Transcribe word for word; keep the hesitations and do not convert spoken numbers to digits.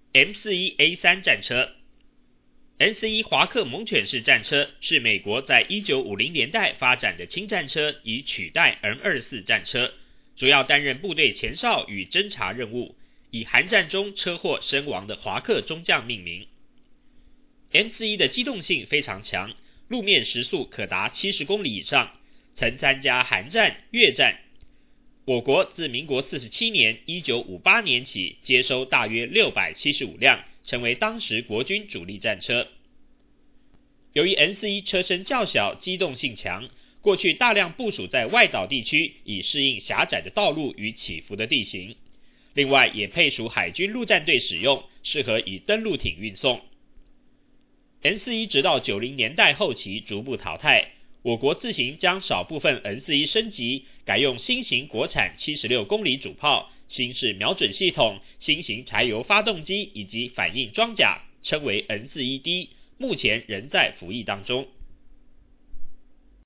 M 四十一 A 三 战车 M 四十一 华克猛犬式战车是美国在一九五零年代发展的轻战车，以取代 M 二十四 战车，主要担任部队前哨与侦察任务，以韩战中车祸身亡的华克中将命名。M 四十一 的机动性非常强，路面时速可达七十公里以上，曾参加韩战、越战。我国自民国四十七年一九五八年起接收大约六百七十五辆，成为当时国军主力战车。由于 M 四十一 车身较小，机动性强，过去大量部署在外岛地区，以适应狭窄的道路与起伏的地形。另外也配属海军陆战队使用，适合以登陆艇运送。M 四十一 直到九零年代后期逐步淘汰，我国自行将少部分 M 四十一 升级，改用新型国产七十六公里主炮、新式瞄准系统、新型柴油发动机以及反应装甲，称为 M 四十一 D， 目前仍在服役当中。